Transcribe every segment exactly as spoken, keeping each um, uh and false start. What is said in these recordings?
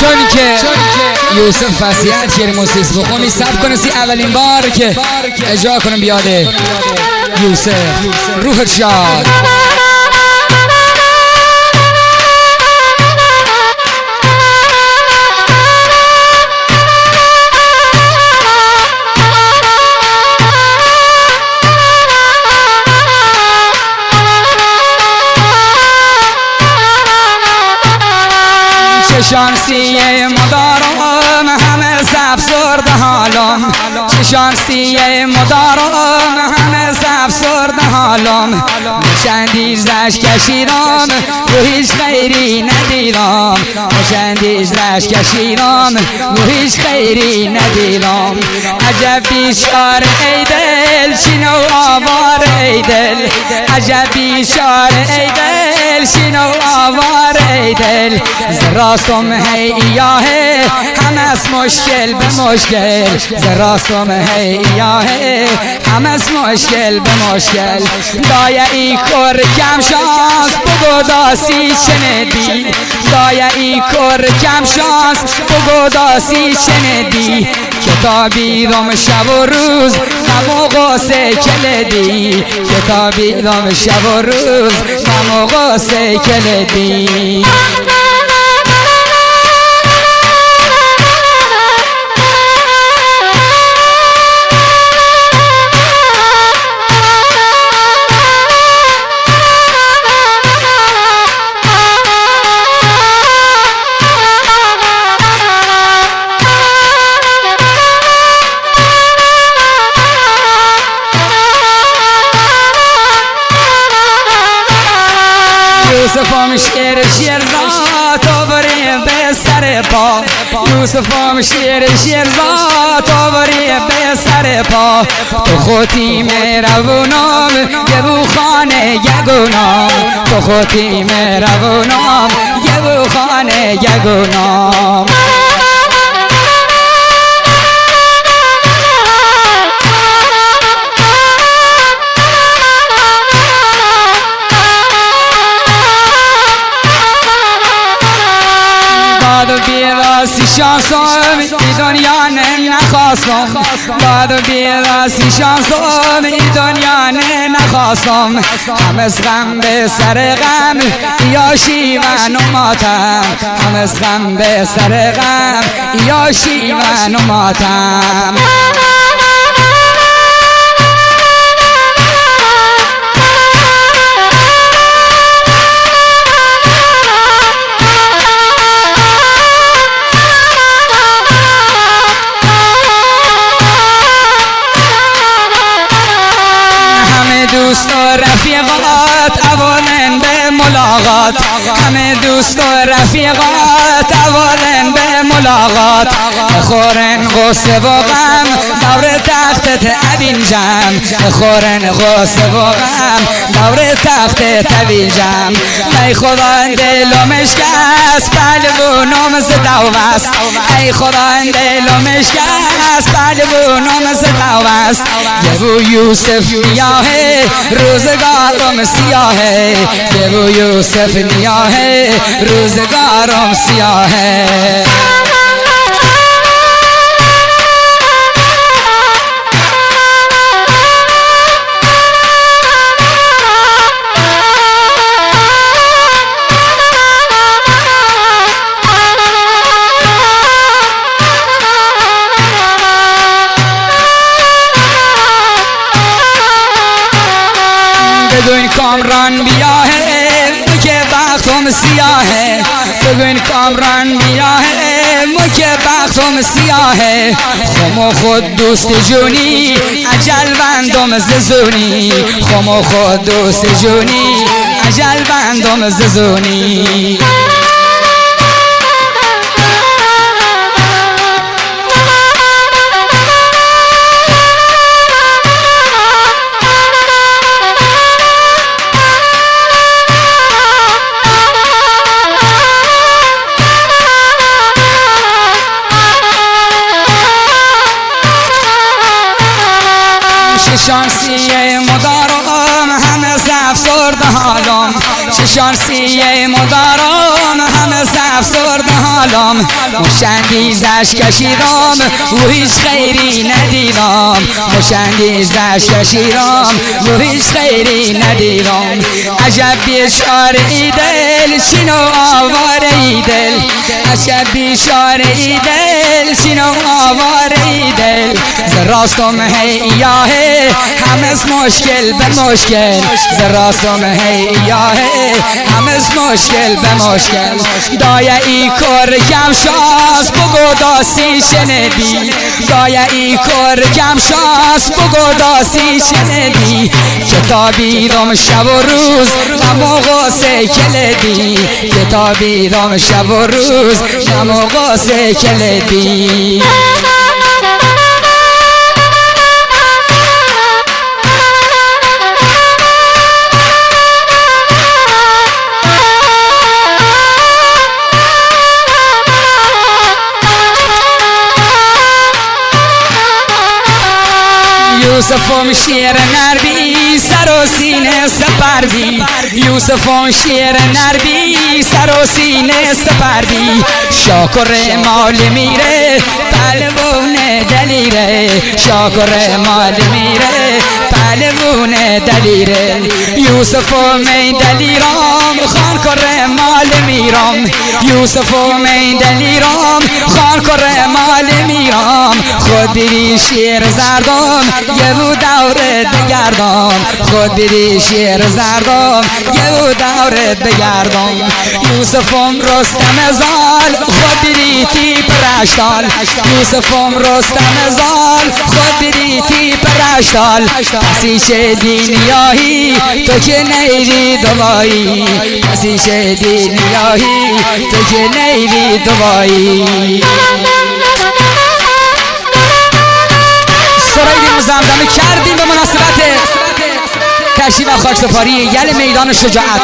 چون که یوسف وصیت کرد موسیقی بخونی سب کنه سی اولین بار که اجرا کنم بیاد یوسف روحت شاد. چه شانسیه مدارم همه زفزرد حالم، چه شانسیه مدارم همه زفزرد حالم، چندی زش کشیدم و هیچ خیری ندیدم، چندی زش کشیدم و هیچ خیری ندیدم. عجب بیچاره ای دل چینو آوار ای دل، عجب بیچاره ای دل چینو آوار ای دل. زراستم هی ایاهه همه از مشکل به مشکل، زراستم هی ایاهه همه از مشکل به مشکل. دایه ای کر کم شانس بگو داسی چندی، دایه ای کر کم شانس بگو داسی چندی. کتابی دم شب و روز غم و غصه کلدی، کتابی دم شب و روز غم و غصه کلدی. یوسفم شیر شیرزاد آوری به سر پا، یوسفم شیر شیرزاد آوری به سر پا. تو خودی مهربونم یه بو خانه یگونام، تو خودی مهربونم یه بو خانه یگونام. بیراسی شانسم ای دنیا نخواستم، داد بیراسی شانسم ای دنیا نخواستم. هم از غم به سر غم یا شیون و ماتم، هم از غم به سر غم یا شیون و ماتم. دوست و رفیقات اولن به ملاقات، همه دوست و رفیقات اولن به ملاقات. خورن غصه و غم دور تختت ابین جم، خورن غصه و غم دور تختت ابین جم. ای خدا دلم شکست قلبونم زدو است، ای خدا دلم شکست قلبونم زدو است. یه بو یوسف نیاهه روزگارم سیاهه، یه بو یوسف نیاهه روزگارم سیاهه. بگوین کامران بیاهه مکه بختم سیاهه، بگوین کامران بیاهه مکه بختم سیاهه. خم و خود دوست جونی عجل بندم ززونی، خم و خود دوست جونی عجل بندم ززونی. شانسیه مدارم همه زفزرد حالم، چه شانسیه مدارم همه زفزرد حالم. حالم مشندیزش کشیدم و هیچ خیری ندیدم مشندیزش کشیدم و هیچ خیری ندیدم عجب بیچاره ای دل چینو آواره ای دل عجب بیچاره ای دل چینو آواره ای دل زراستم هی یاهه همس مشکل به مشکل زراستم هی یاهه همس مشکل به مشکل دایه ای کر کم شاس بگو داسی شنیدی دایه ای کر کم شاس بگو داسی شنیدی کتابی رم شب و روز نمو غصه کلدی کتابی رم شب و روز نمو غصه کلدی یوسفم شیر نربی سر و سینه سپردی یوسفم شیر نربی سر و سینه سپردی شاکر مال میره پهلوان دلیره شاکر مال میره پهلوان دلیره یوسفم دلیرام خان کر مال میرام یوسفم دلیرام خان کر مال میرام خود بری شیر زردام یه رو دورت بگردم خود بری شیر زردم یه رو دورت بگردم یوسفم رستم زال خود بری تیپ رشتال یوسفم رستم زال خود بری تیپ رشتال کسی چه دینیاهی تو که نیری دوایی کسی چه دینیاهی تو که نیری دوایی سرایدیم و زمزمه کردیم به مناسبت تشریف و خاکسپاری یل میدان شجاعت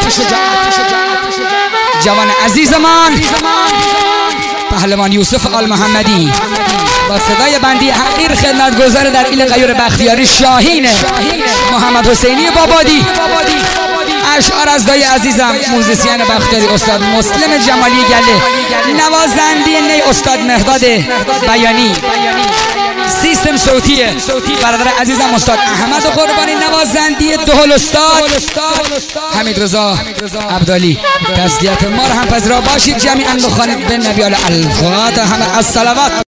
جوان عزیزمان پهلوان یوسف آل محمدی با صدای بندی حقیر خدمتگزار در ایل غیور بختیاری شاهین محمد حسینی بابادی اشعار از دای عزیزم موزیسین بختیاری استاد مسلم جمالی گله نوازنده نی استاد مهداد بیانی سیستم صوتیه برادر عزیزم استاد احمد قربانی نوازنده دهل استاد حمید رضا عبدالی تسلیت ما را هم پذیرا باشید جمیعا بخوانید به نبی الفاتحه الصلوات.